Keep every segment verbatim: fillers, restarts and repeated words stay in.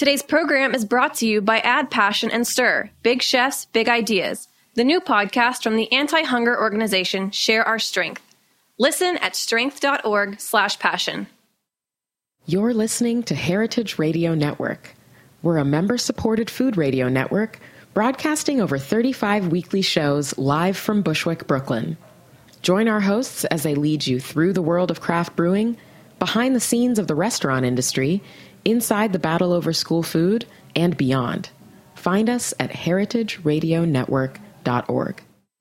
Today's program is brought to you by Add Passion and Stir, Big Chefs, Big Ideas, the new podcast from the anti-hunger organization Share Our Strength. Listen at strength.org slash passion. You're listening to Heritage Radio Network. We're a member-supported food radio network broadcasting over thirty-five weekly shows live from Bushwick, Brooklyn. Join our hosts as they lead you through the world of craft brewing, behind the scenes of the restaurant industry, inside the battle over school food, and beyond. Find us at heritage radio network dot org.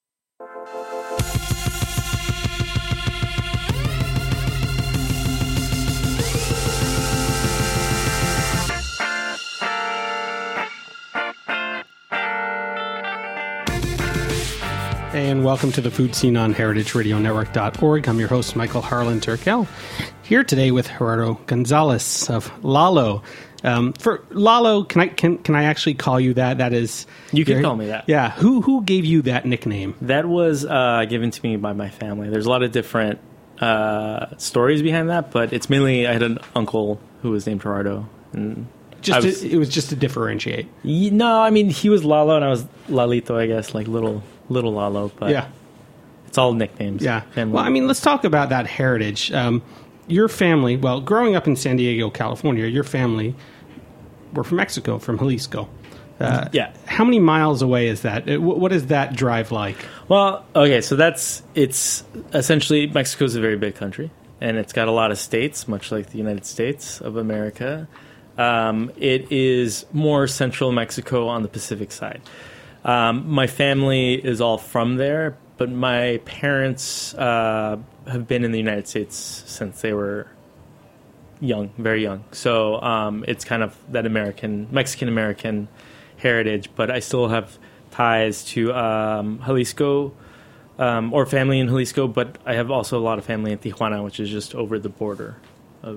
And welcome to the Food Scene on heritage radio network dot org. I'm your host, Michael Harlan Turkel, here today with Gerardo Gonzalez of Lalo. Um, for Lalo, can I can can I actually call you that? That is, you can call me that. Yeah. Who who gave you that nickname? That was uh, given to me by my family. There's a lot of different uh, stories behind that, but it's mainly I had an uncle who was named Gerardo, and just was, to, it was just to differentiate. No, I mean he was Lalo and I was Lalito, I guess, like little. Little Lalo, but yeah, it's all nicknames. Yeah. Well, I mean, let's talk about that heritage. Um, your family, well, growing up in San Diego, California, your family were from Mexico, from Jalisco. Uh, yeah. How many miles away is that? What is that drive like? Well, okay, so that's, it's essentially, Mexico is a very big country, and it's got a lot of states, much like the United States of America. Um, it is more central Mexico on the Pacific side. Um, my family is all from there, but my parents uh, have been in the United States since they were young, very young. So um, it's kind of that American, Mexican-American heritage, but I still have ties to um, Jalisco um, or family in Jalisco, but I have also a lot of family in Tijuana, which is just over the border of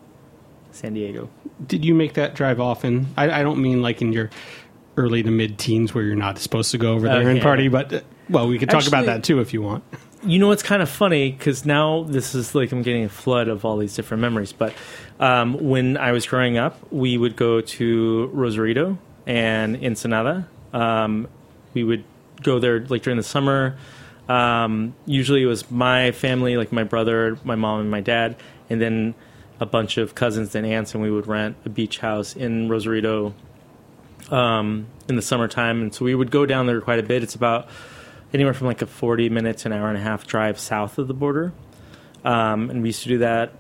San Diego. Did you make that drive often? I, I don't mean like in your early to mid-teens where you're not supposed to go over there okay. and party, but, uh, well, we could talk Actually, about that too if you want. You know, it's kind of funny because now this is like I'm getting a flood of all these different memories, but um, when I was growing up, we would go to Rosarito and Ensenada. Um, we would go there like during the summer. Um, usually it was my family, like my brother, my mom, and my dad, and then a bunch of cousins and aunts, and we would rent a beach house in Rosarito Um, in the summertime, and so we would go down there quite a bit. It's about anywhere from like a forty minutes, an hour and a half drive south of the border, um, and we used to do that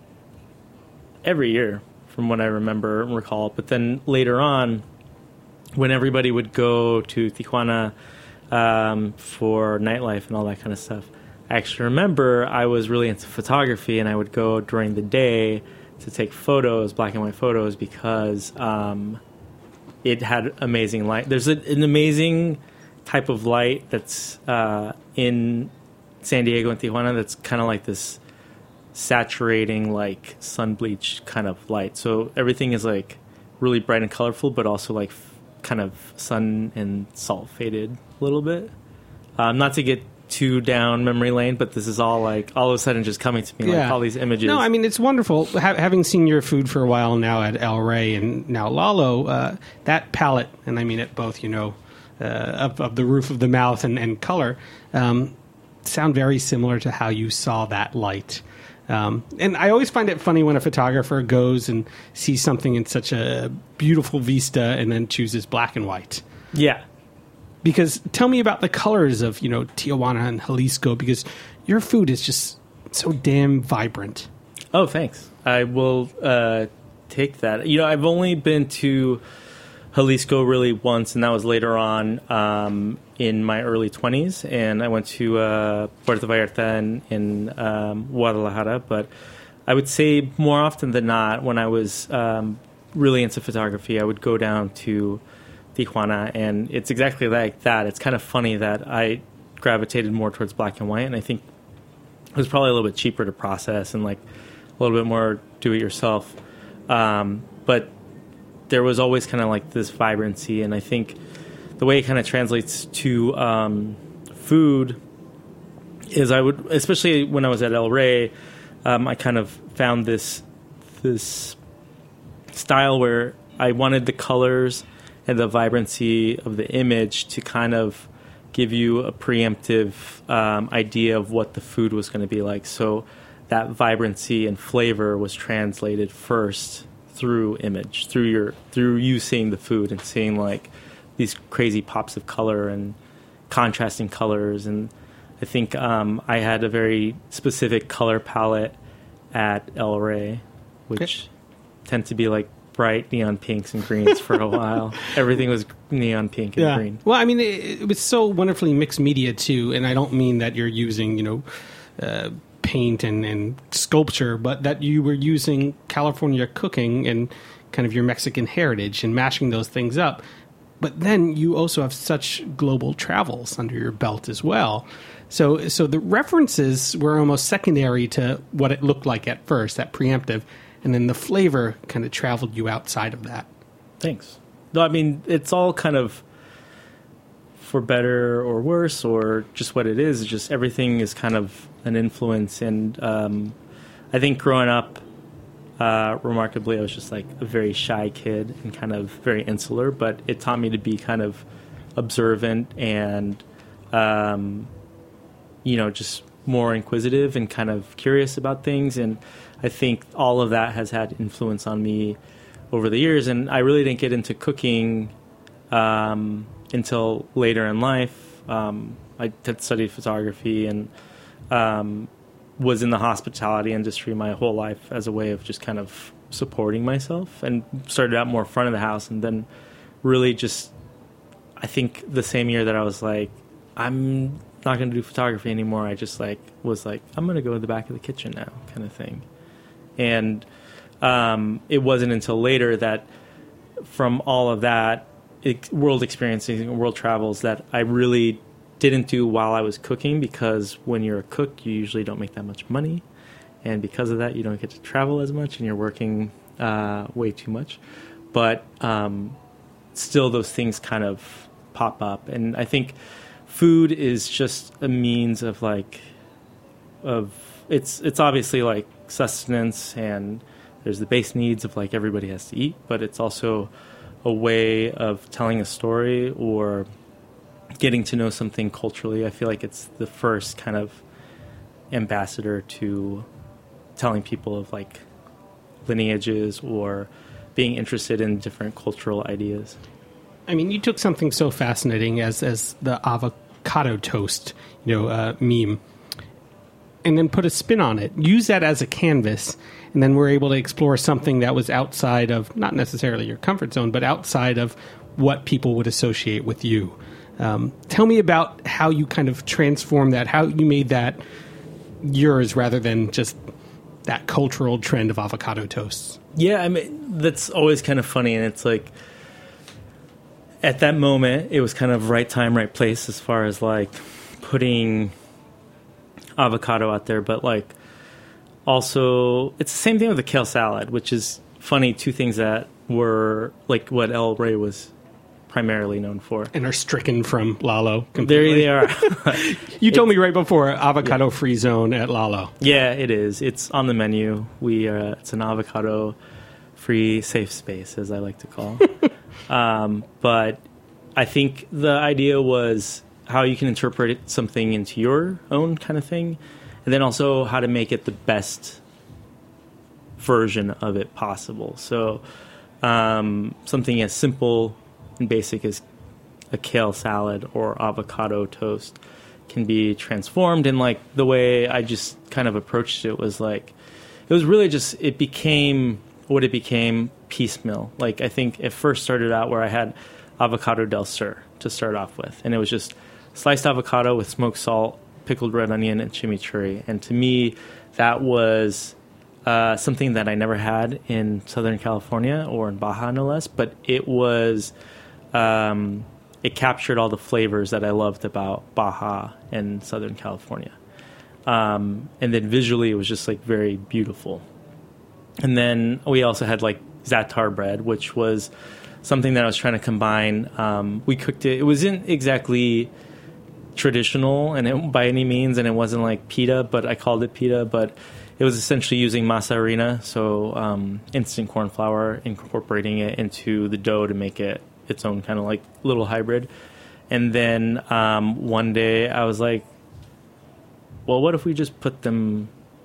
every year, from what I remember and recall. But then later on, when everybody would go to Tijuana um, for nightlife and all that kind of stuff, I actually remember I was really into photography, and I would go during the day to take photos, black and white photos, because um, it had amazing light. There's a, an amazing type of light that's uh, in San Diego and Tijuana that's kind of like this saturating, like sun bleach kind of light. So everything is like really bright and colorful, but also like f- kind of sun and salt faded a little bit. Um, not to get too down memory lane, but this is all like all of a sudden just coming to me, yeah. like all these images. No, I mean, it's wonderful. Ha- having seen your food for a while now at El Rey and now Lalo, uh, that palette, and I mean it both, you know, uh, of, of the roof of the mouth and, and color, um, sound very similar to how you saw that light. Um, and I always find it funny when a photographer goes and sees something in such a beautiful vista and then chooses black and white. Yeah. Because tell me about the colors of, you know, Tijuana and Jalisco, because your food is just so damn vibrant. Oh, thanks. I will uh, take that. You know, I've only been to Jalisco really once, and that was later on um, in my early twenties. And I went to uh, Puerto Vallarta in, in um, Guadalajara. But I would say more often than not, when I was um, really into photography, I would go down to Tijuana, and it's exactly like that. It's kind of funny that I gravitated more towards black and white, and I think it was probably a little bit cheaper to process and like a little bit more do-it-yourself. Um, but there was always kind of like this vibrancy, and I think the way it kind of translates to um, food is I would, especially when I was at El Rey, um, I kind of found this this style where I wanted the colors and the vibrancy of the image to kind of give you a preemptive um, idea of what the food was going to be like. So that vibrancy and flavor was translated first through image, through your through you seeing the food and seeing like these crazy pops of color and contrasting colors. And I think um, I had a very specific color palette at El Rey, which okay. tend to be like bright neon pinks and greens for a while. Everything was neon pink and yeah. green. Well, I mean, it, it was so wonderfully mixed media too, and I don't mean that you're using, you know, uh, paint and, and sculpture, but that you were using California cooking and kind of your Mexican heritage and mashing those things up. But then you also have such global travels under your belt as well. So so the references were almost secondary to what it looked like at first, that preemptive, and then the flavor kind of traveled you outside of that. Thanks. No, I mean, it's all kind of for better or worse, or just what it is. It's just everything is kind of an influence. And um, I think growing up, uh, remarkably, I was just like a very shy kid and kind of very insular, but it taught me to be kind of observant and, um, you know, just more inquisitive and kind of curious about things. And I think all of that has had influence on me over the years. And I really didn't get into cooking um, until later in life. Um, I had studied photography and um, was in the hospitality industry my whole life as a way of just kind of supporting myself, and started out more front of the house. And then really just, I think the same year that I was like, I'm not going to do photography anymore, I just like was like, I'm going to go to the back of the kitchen now, kind of thing. And um, it wasn't until later that from all of that it, world experiencing, world travels, that I really didn't do while I was cooking, because when you're a cook, you usually don't make that much money. And because of that, you don't get to travel as much and you're working uh, way too much. But um, still those things kind of pop up. And I think food is just a means of like, of it's it's obviously like sustenance, and there's the base needs of like everybody has to eat, but it's also a way of telling a story or getting to know something culturally. I feel like it's the first kind of ambassador to telling people of like lineages or being interested in different cultural ideas. I mean, you took something so fascinating as as the avocado toast, you know, uh, meme, and then put a spin on it. Use that as a canvas, and then we're able to explore something that was outside of, not necessarily your comfort zone, but outside of what people would associate with you. Um, tell me about how you kind of transformed that, how you made that yours rather than just that cultural trend of avocado toasts. Yeah, I mean, that's always kind of funny, and it's like, at that moment, it was kind of right time, right place as far as like putting avocado out there. But like also, it's the same thing with the kale salad, which is funny. Two things that were like what El Rey was primarily known for. And are stricken from Lalo There completely. they are. You told me right before, avocado-free yeah. zone at Lalo. Yeah, it is. It's on the menu. We uh, It's an avocado-free safe space, as I like to call. um, but I think the idea was how you can interpret something into your own kind of thing, and then also how to make it the best version of it possible. So um, something as simple and basic as a kale salad or avocado toast can be transformed. And like the way I just kind of approached it was like, it was really just, it became what it became piecemeal. Like I think it first started out where I had avocado del sur to start off with. And it was just sliced avocado with smoked salt, pickled red onion, and chimichurri. And to me, that was uh, something that I never had in Southern California, or in Baja no less, but it was... Um, it captured all the flavors that I loved about Baja and Southern California. Um, and then visually it was just like very beautiful. And then we also had like za'atar bread, which was something that I was trying to combine. Um, we cooked it. It wasn't exactly traditional and it, by any means, and it wasn't like pita, but I called it pita, but it was essentially using masa harina, so um, instant corn flour, incorporating it into the dough to make it its own kind of like little hybrid. And then um, one day I was like, well, what if we just put them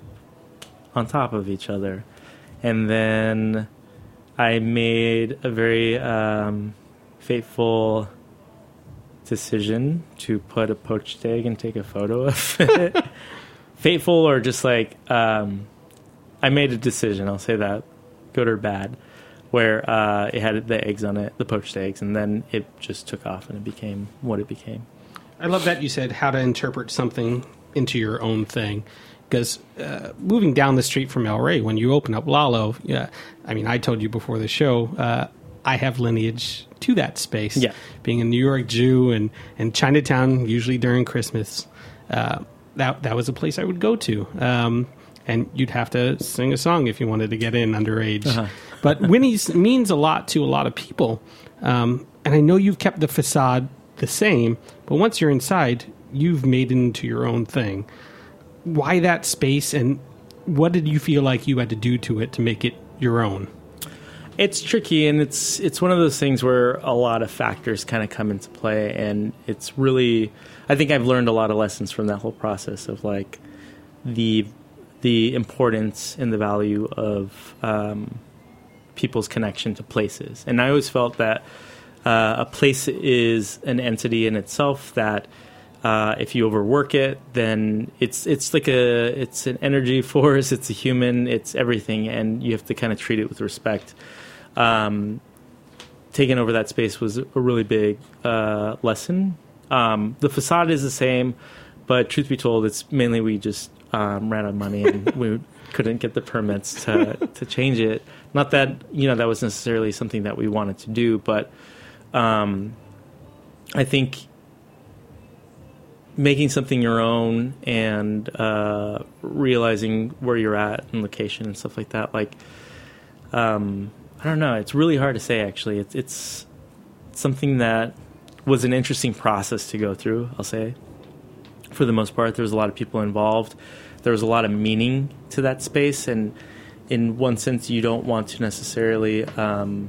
on top of each other? And then I made a very um, fateful decision to put a poached egg and take a photo of it. Fateful or just like, um, I made a decision, I'll say that, good or bad, where uh, it had the eggs on it, the poached eggs, and then it just took off and it became what it became. I love that you said how to interpret something into your own thing. Because uh, moving down the street from El Rey, when you open up Lalo, yeah, I mean, I told you before the show, uh, I have lineage to that space. Yeah. Being a New York Jew and, and Chinatown, usually during Christmas, uh, that that was a place I would go to. Um, and you'd have to sing a song if you wanted to get in underage. Uh-huh. But Winnie's means a lot to a lot of people. Um, and I know you've kept the facade the same, but once you're inside, you've made it into your own thing. Why that space, and what did you feel like you had to do to it to make it your own? It's tricky, and it's it's one of those things where a lot of factors kind of come into play, and it's really, I think I've learned a lot of lessons from that whole process of like the the importance and the value of um, people's connection to places. And I always felt that uh, a place is an entity in itself that uh, if you overwork it, then it's it's like a it's an energy force, it's a human, it's everything, and you have to kind of treat it with respect. Um, taking over that space was a really big uh, lesson. Um, the facade is the same, but truth be told, it's mainly we just um, ran out of money and we couldn't get the permits to to change it. Not that, you know, that was necessarily something that we wanted to do, but um, I think making something your own and uh, realizing where you're at and location and stuff like that, like, um, I don't know, it's really hard to say, actually. It's, it's something that was an interesting process to go through, I'll say. For the most part, there was a lot of people involved. There was a lot of meaning to that space, and in one sense, you don't want to necessarily, um,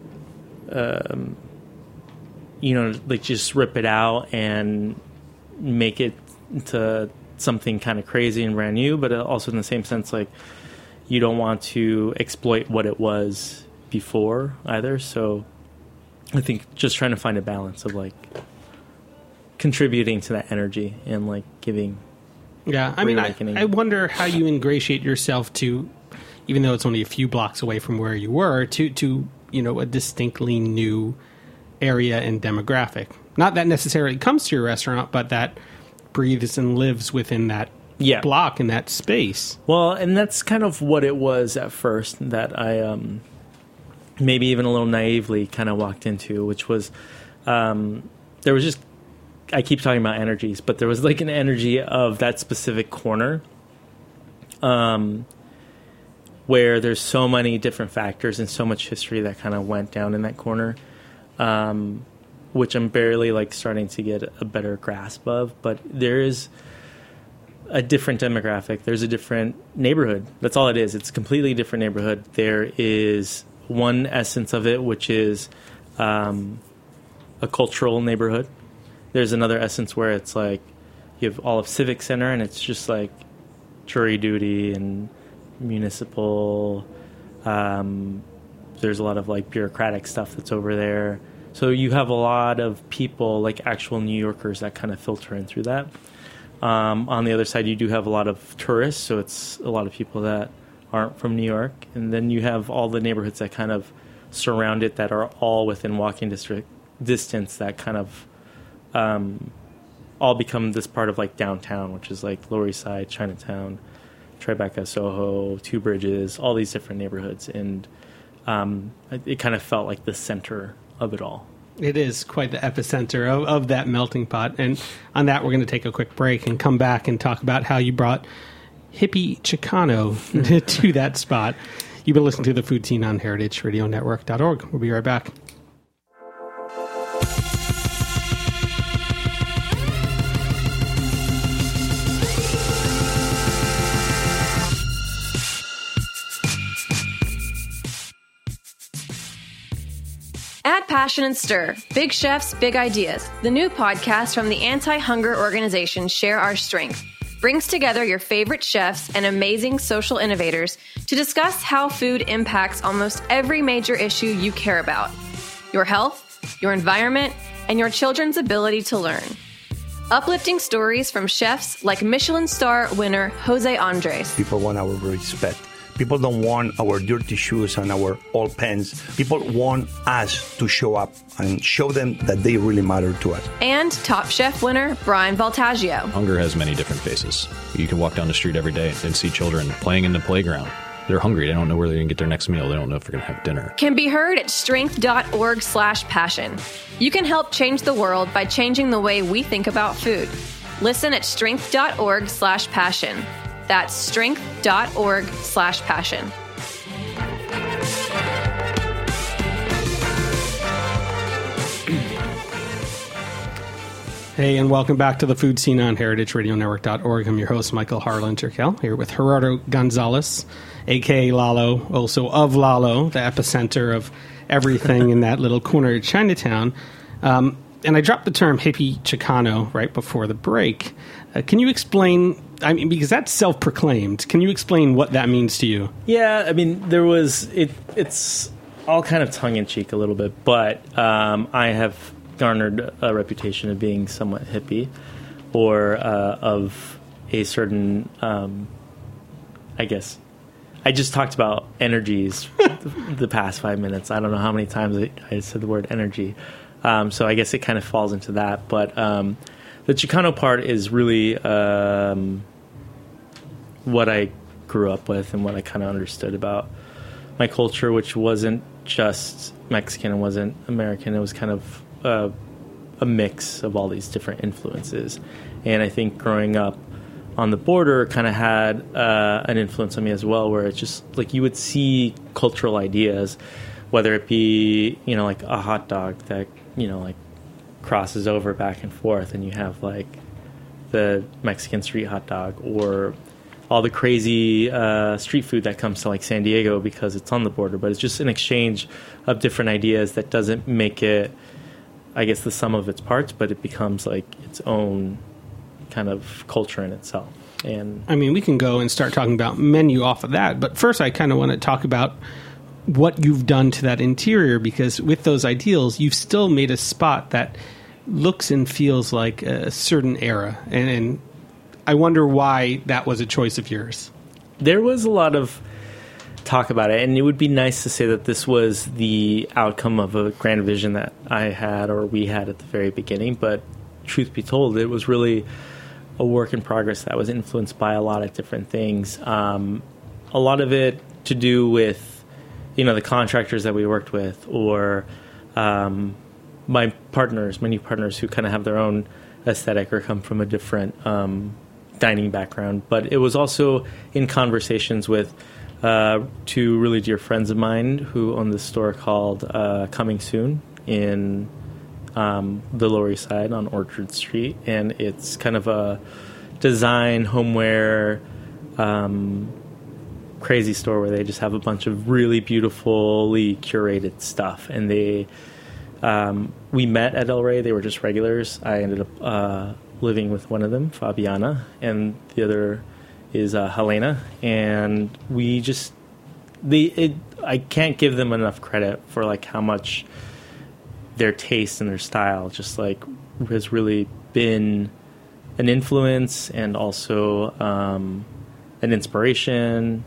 um, you know, like just rip it out and make it into something kind of crazy and brand new, but also in the same sense, like, you don't want to exploit what it was before either. So I think just trying to find a balance of like contributing to that energy and like giving. Yeah, I mean, I, I wonder how you ingratiate yourself to, even though it's only a few blocks away from where you were, to, to you know, a distinctly new area and demographic. Not that necessarily comes to your restaurant, but that breathes and lives within that yeah. block and that space. Well, and that's kind of what it was at first that I um, maybe even a little naively kind of walked into, which was um, there was just, I keep talking about energies, but there was like an energy of that specific corner um, where there's so many different factors and so much history that kind of went down in that corner. Um, which I'm barely like starting to get a better grasp of, but there is a different demographic. There's a different neighborhood. That's all it is. It's a completely different neighborhood. There is one essence of it, which is um, a cultural neighborhood. There's another essence where it's like you have all of Civic Center, and it's just like jury duty and municipal. Um, there's a lot of like bureaucratic stuff that's over there. So you have a lot of people, like actual New Yorkers, that kind of filter in through that. Um, on the other side, you do have a lot of tourists, so it's a lot of people that aren't from New York. And then you have all the neighborhoods that kind of surround it that are all within walking district distance that kind of um, all become this part of like downtown, which is like Lower East Side, Chinatown, Tribeca, Soho, Two Bridges, all these different neighborhoods. And um, it, it kind of felt like the center of it all. It is quite the epicenter of, of that melting pot. And on that, we're going to take a quick break and come back and talk about how you brought hippie Chicano to that spot. You've been listening to The Food Scene on heritage radio network dot org. We'll be right back. Add Passion and Stir, Big Chefs, Big Ideas, the new podcast from the anti-hunger organization Share Our Strength, brings together your favorite chefs and amazing social innovators to discuss how food impacts almost every major issue you care about: your health, your environment, and your children's ability to learn. Uplifting stories from chefs like Michelin star winner Jose Andres. People want our respect. People don't want our dirty shoes and our old pants. People want us to show up and show them that they really matter to us. And Top Chef winner Brian Voltaggio. Hunger has many different faces. You can walk down the street every day and see children playing in the playground. They're hungry. They don't know where they're going to get their next meal. They don't know if they're going to have dinner. Can be heard at strength.org slash passion. You can help change the world by changing the way we think about food. Listen at strength.org slash passion. That's strength.org slash passion. Hey, and welcome back to the Food Scene on heritage radio network dot org. I'm your host, Michael Harlan Turkel, here with Gerardo Gonzalez, a k a. Lalo, also of Lalo, the epicenter of everything in that little corner of Chinatown. Um, and I dropped the term hippie Chicano right before the break. Uh, can you explain, I mean, because that's self-proclaimed, can you explain what that means to you? Yeah, I mean, there was, it. it's all kind of tongue-in-cheek a little bit, but um, I have garnered a reputation of being somewhat hippie, or uh, of a certain, um, I guess, I just talked about energies the past five minutes. I don't know how many times I, I said the word energy. Um, so I guess it kind of falls into that. But um, the Chicano part is really um, what I grew up with and what I kind of understood about my culture, which wasn't just Mexican, it wasn't American. It was kind of uh, a mix of all these different influences. And I think growing up on the border kind of had uh, an influence on me as well, where it's just like you would see cultural ideas, whether it be, you know, like a hot dog that, you know, like crosses over back and forth, and you have like the Mexican street hot dog, or all the crazy uh, street food that comes to like San Diego because it's on the border. But it's just an exchange of different ideas that doesn't make it, I guess, the sum of its parts, but it becomes like its own kind of culture in itself. And I mean, we can go and start talking about menu off of that, but first I kind of want to talk about what you've done to that interior, because with those ideals, you've still made a spot that looks and feels like a certain era. And, and I wonder why that was a choice of yours. There was a lot of talk about it, and it would be nice to say that this was the outcome of a grand vision that I had, or we had at the very beginning. But truth be told, it was really a work in progress that was influenced by a lot of different things. Um, a lot of it to do with, you know, the contractors that we worked with, or um, my partners, my new partners who kind of have their own aesthetic or come from a different um, dining background. But it was also in conversations with uh, two really dear friends of mine who own this store called uh, Coming Soon in um, the Lower East Side on Orchard Street. And it's kind of a design, homeware, um crazy store where they just have a bunch of really beautifully curated stuff. And they, um, we met at El Rey. They were just regulars. I ended up uh, living with one of them, Fabiana, and the other is uh, Helena. And we just, they, it, I can't give them enough credit for like how much their taste and their style just like has really been an influence, and also um, an inspiration.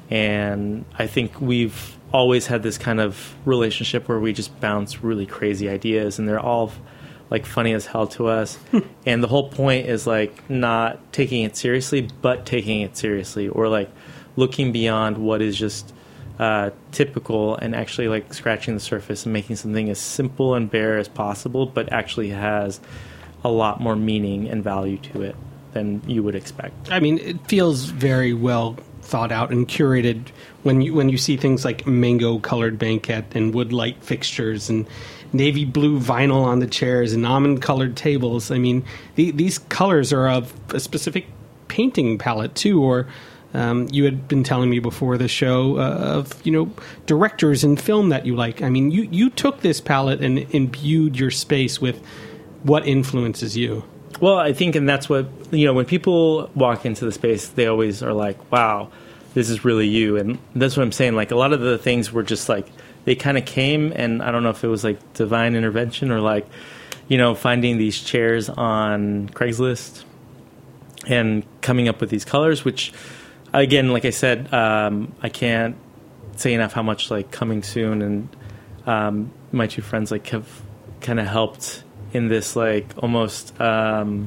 And I think we've always had this kind of relationship where we just bounce really crazy ideas, and they're all like funny as hell to us. And the whole point is like not taking it seriously, but taking it seriously, or like looking beyond what is just uh, typical, and actually like scratching the surface and making something as simple and bare as possible, but actually has a lot more meaning and value to it than you would expect. I mean, it feels very well thought out and curated when you when you see things like mango colored banquette and wood light fixtures and navy blue vinyl on the chairs and almond colored tables. I mean, the, these colors are of a specific painting palette too, or Um, you had been telling me before the show uh, of, you know, directors in film that you like. I mean, you, you took this palette and imbued your space with what influences you. Well, I think, and that's what, you know, when people walk into the space, they always are like, wow, this is really you. And that's what I'm saying. Like, a lot of the things were just like, they kind of came, and I don't know if it was like divine intervention or like, you know, finding these chairs on Craigslist and coming up with these colors, which, again, like I said, um, I can't say enough how much like Coming Soon and um, my two friends like have kind of helped in this like almost um,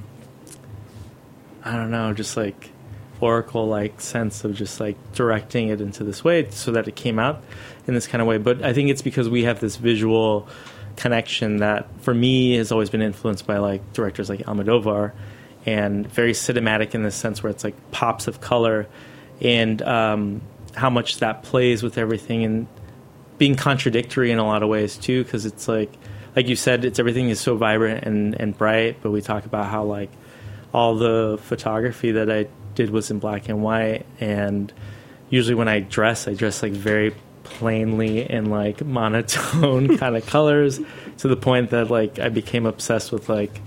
I don't know, just like oracle like sense of just like directing it into this way so that it came out in this kind of way. But I think it's because we have this visual connection that for me has always been influenced by like directors like Almodovar, and very cinematic in the sense where it's like pops of color, and um, how much that plays with everything, and being contradictory in a lot of ways too, because it's like, like you said, it's everything is so vibrant and, and bright, but we talk about how like all the photography that I did was in black and white, and usually when I dress, I dress like very plainly in like monotone kind of colors, to the point that like I became obsessed with like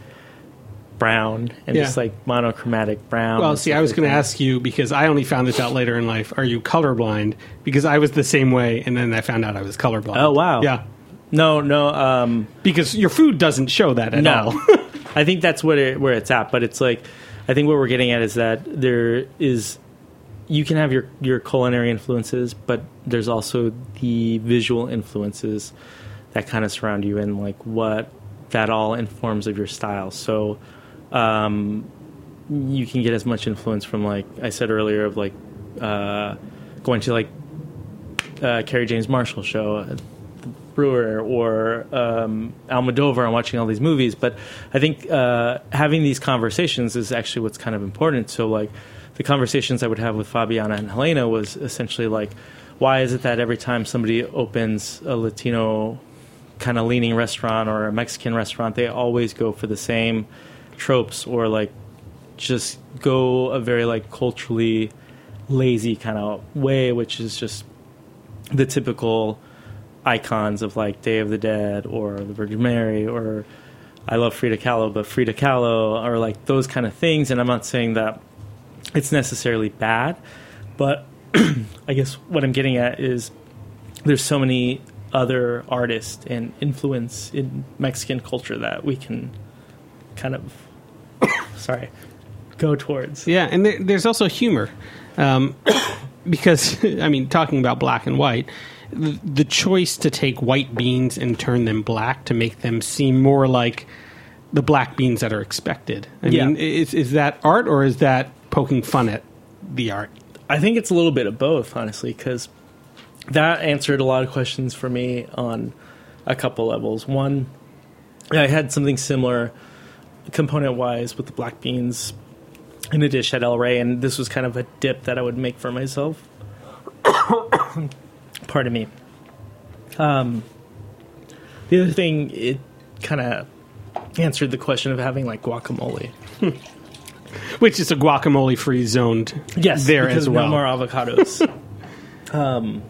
brown and yeah. just like monochromatic brown. Well, see, I was like going to ask you, because I only found this out later in life, are you colorblind? Because I was the same way, and then I found out I was colorblind. Oh, wow. Yeah. No, no. Um, because your food doesn't show that at no. all. I think that's what it, where it's at, but it's like, I think what we're getting at is that there is, you can have your, your culinary influences, but there's also the visual influences that kind of surround you, and like what that all informs of your style. So um, you can get as much influence from, like I said earlier, of like uh, going to like uh, Kerry James Marshall show, uh, Brewer, or um, Almodovar, and watching all these movies. But I think uh, having these conversations is actually what's kind of important. So like the conversations I would have with Fabiana and Helena was essentially like, why is it that every time somebody opens a Latino kind of leaning restaurant or a Mexican restaurant, they always go for the same tropes, or like just go a very like culturally lazy kind of way, which is just the typical icons of like Day of the Dead or the Virgin Mary, or I love Frida Kahlo, but Frida Kahlo, or like those kind of things. And I'm not saying that it's necessarily bad, but I guess what I'm getting at is there's so many other artists and influence in Mexican culture that we can kind of sorry go towards. Yeah, and there, there's also humor, um, because I mean, talking about black and white, the, the choice to take white beans and turn them black to make them seem more like the black beans that are expected. I yeah. mean, is is that art, or is that poking fun at the art? I think it's a little bit of both, honestly, because that answered a lot of questions for me on a couple levels. One, I had something similar component-wise with the black beans in a dish at El Rey, and this was kind of a dip that I would make for myself. Pardon me. Um, the other thing, it kind of answered the question of having like guacamole. Which is a guacamole-free zoned yes, there because as well. No more avocados. um,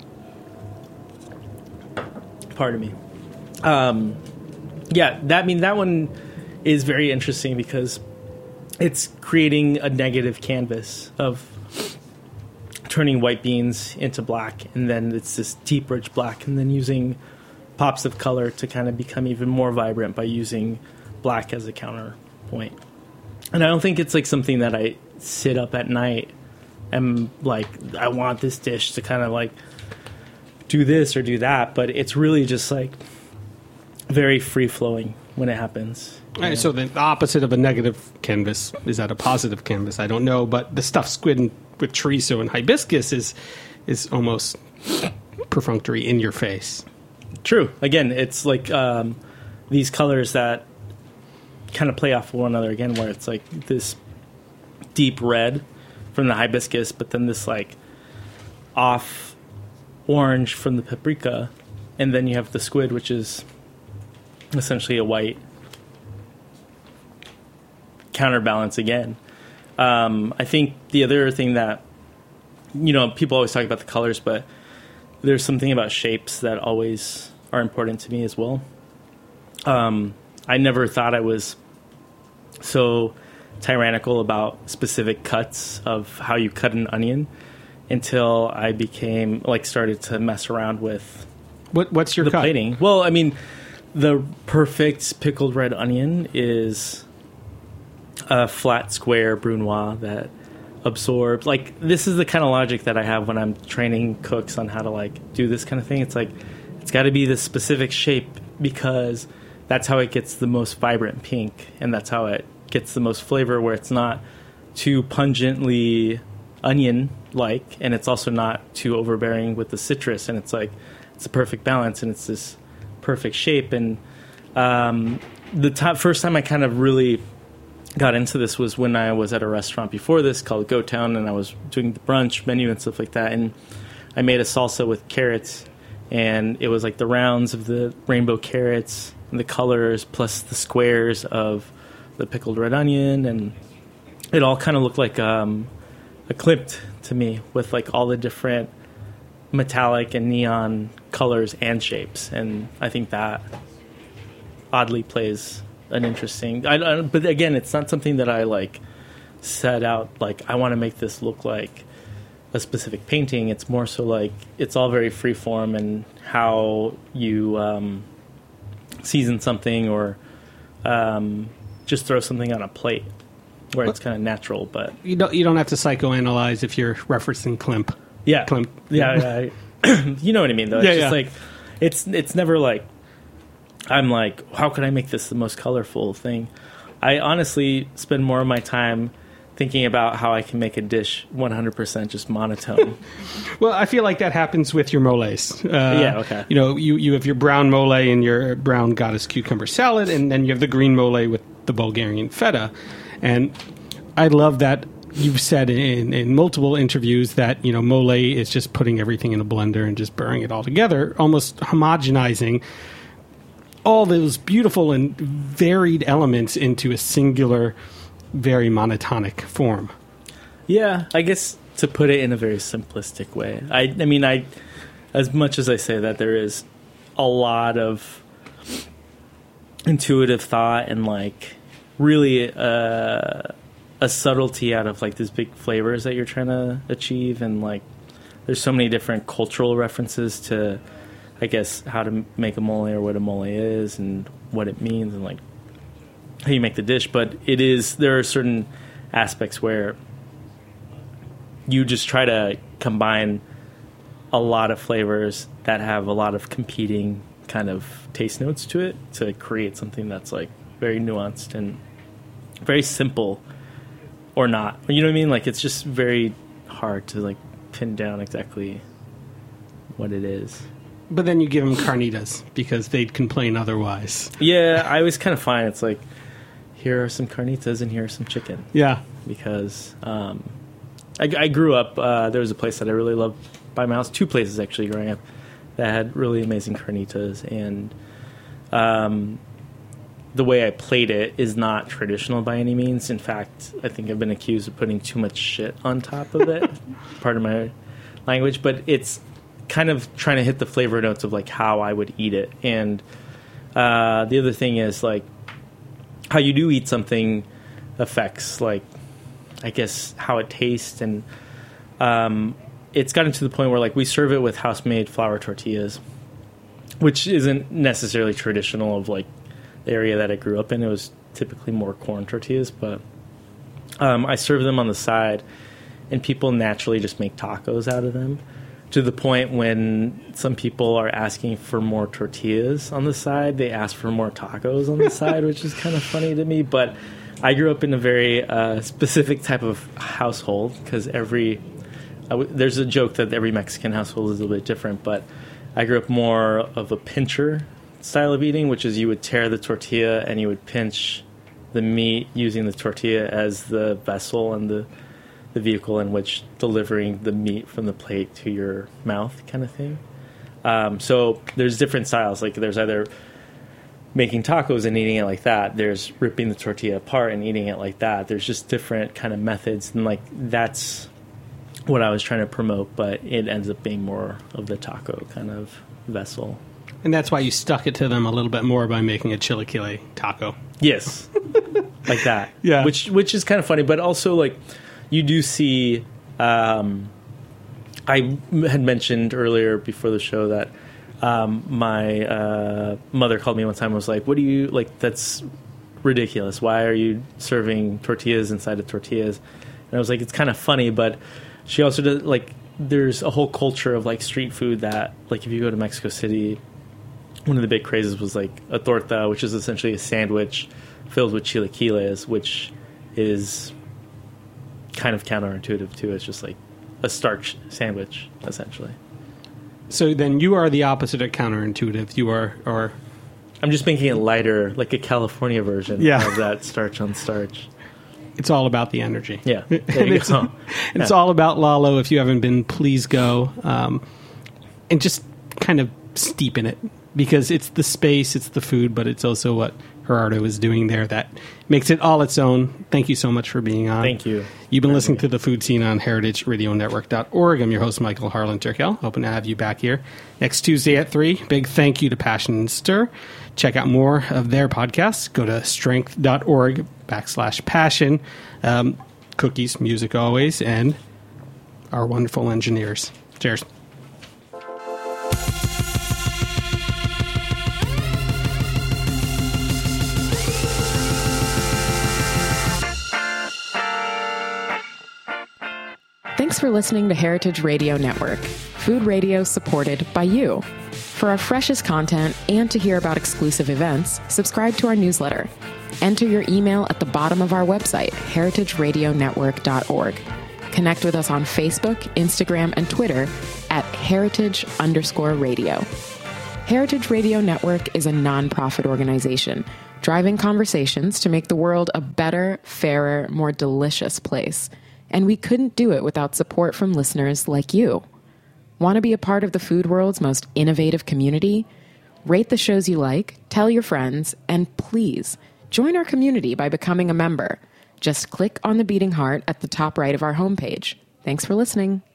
pardon me. Um, yeah, that I mean that one is very interesting because it's creating a negative canvas of turning white beans into black, and then it's this deep, rich black, and then using pops of color to kind of become even more vibrant by using black as a counterpoint. And I don't think it's like something that I sit up at night and like, I want this dish to kind of like do this or do that, but it's really just like very free flowing when it happens. Right, so the opposite of a negative canvas, is that a positive canvas? I don't know, but the stuffed squid and, with chorizo and hibiscus is is almost perfunctory, in your face. True. Again, it's like um, these colors that kind of play off of one another again, where it's like this deep red from the hibiscus, but then this like off orange from the paprika, and then you have the squid, which is essentially a white counterbalance again. Um, I think the other thing that you know, people always talk about the colors, but there's something about shapes that always are important to me as well. Um, I never thought I was so tyrannical about specific cuts of how you cut an onion until I became, like, started to mess around with What What's your the cut? plating. Well, I mean, the perfect pickled red onion is a flat square brunoise that absorbs. Like, this is the kind of logic that I have when I'm training cooks on how to, like, do this kind of thing. It's like, it's got to be this specific shape because that's how it gets the most vibrant pink, and that's how it gets the most flavor, where it's not too pungently onion-like, and it's also not too overbearing with the citrus, and it's like, it's a perfect balance, and it's this perfect shape. And um, the t- first time I kind of really got into this was when I was at a restaurant before this called Go Town, and I was doing the brunch menu and stuff like that, and I made a salsa with carrots, and it was like the rounds of the rainbow carrots and the colors plus the squares of the pickled red onion, and it all kind of looked like um, a clipped to me with like all the different metallic and neon colors and shapes, and I think that oddly plays an interesting. I, I, but again, it's not something that I like set out like I want to make this look like a specific painting. It's more so like it's all very free form, and how you um, season something or um, just throw something on a plate where it's kind of natural. But You don't you don't have to psychoanalyze if you're referencing Klimt. yeah, Klimt. yeah, yeah. You know what I mean, though. It's Yeah, just yeah. like it's it's never like I'm like, how can I make this the most colorful thing? I honestly spend more of my time thinking about how I can make a dish one hundred percent just monotone. Well, I feel like that happens with your moles. Uh, Yeah, okay. You know, you, you have your brown mole and your brown goddess cucumber salad, and then you have the green mole with the Bulgarian feta. And I love that you've said in, in multiple interviews that, you know, mole is just putting everything in a blender and just burning it all together, almost homogenizing all those beautiful and varied elements into a singular, very monotonic form. Yeah, I guess to put it in a very simplistic way. I, I mean, I, as much as I say that, there is a lot of intuitive thought and like really uh, a subtlety out of like these big flavors that you're trying to achieve, and like there's so many different cultural references to, I guess, how to make a mole or what a mole is and what it means and like how you make the dish. But it is, there are certain aspects where you just try to combine a lot of flavors that have a lot of competing kind of taste notes to it to create something that's like very nuanced and very simple, or not. You know what I mean? Like, it's just very hard to like pin down exactly what it is. But then you give them carnitas because they'd complain otherwise. Yeah, I was kind of fine. It's like, here are some carnitas and here are some chicken. Yeah. Because um, I, I grew up, uh, there was a place that I really loved by my house, two places actually growing up, that had really amazing carnitas. And um, the way I played it is not traditional by any means. In fact, I think I've been accused of putting too much shit on top of it, part of my language. But it's kind of trying to hit the flavor notes of like how I would eat it. And uh, the other thing is like how you do eat something affects like, I guess, how it tastes. And um, it's gotten to the point where like we serve it with house-made flour tortillas, which isn't necessarily traditional of like the area that I grew up in. It was typically more corn tortillas, but um, I serve them on the side, and people naturally just make tacos out of them, to the point when some people are asking for more tortillas on the side, they ask for more tacos on the side, which is kind of funny to me. But I grew up in a very uh, specific type of household, because every I w- there's a joke that every Mexican household is a little bit different, but I grew up more of a pincher style of eating, which is you would tear the tortilla and you would pinch the meat using the tortilla as the vessel and the the vehicle in which delivering the meat from the plate to your mouth, kind of thing. Um, so there's different styles. Like there's either making tacos and eating it like that. There's ripping the tortilla apart and eating it like that. There's just different kind of methods, and like that's what I was trying to promote, but it ends up being more of the taco kind of vessel. And that's why you stuck it to them a little bit more by making a chilaquile taco. Yes. Like that. Yeah. Which which is kind of funny, but also like you do see um, I had mentioned earlier before the show that um, my uh, mother called me one time and was like, what do you like that's ridiculous. Why are you serving tortillas inside of tortillas? And I was like, it's kind of funny, but she also does like there's a whole culture of like street food that like if you go to Mexico City, one of the big crazes was like a torta, which is essentially a sandwich filled with chilaquiles, which is kind of counterintuitive too. It's just like a starch sandwich, essentially. So then you are the opposite of counterintuitive. You are, or I'm just making it lighter, like a California version Yeah. of that starch on starch. it's all about the energy. Yeah, there and you it's, go. it's Yeah. all about Lalo. If you haven't been, please go. Um, and just kind of steep in it. Because it's the space, it's the food, but it's also what Gerardo is doing there that makes it all its own. Thank you so much for being on. Thank you. You've been listening to The Food Scene on heritage radio network dot org. I'm your host, Michael Harlan Turkel. Hoping to have you back here next Tuesday at three. Big thank you to Passion and Stir. Check out more of their podcasts. Go to strength.org backslash passion. Um, cookies, music always, and our wonderful engineers. Cheers. Thanks for listening to Heritage Radio Network, food radio supported by you. For our freshest content and to hear about exclusive events, subscribe to our newsletter. Enter your email at the bottom of our website, heritage radio network dot org. Connect with us on Facebook, Instagram, and Twitter at heritage underscore radio. Heritage Radio Network is a nonprofit organization driving conversations to make the world a better, fairer, more delicious place. And we couldn't do it without support from listeners like you. Want to be a part of the food world's most innovative community? Rate the shows you like, tell your friends, and please join our community by becoming a member. Just click on the beating heart at the top right of our homepage. Thanks for listening.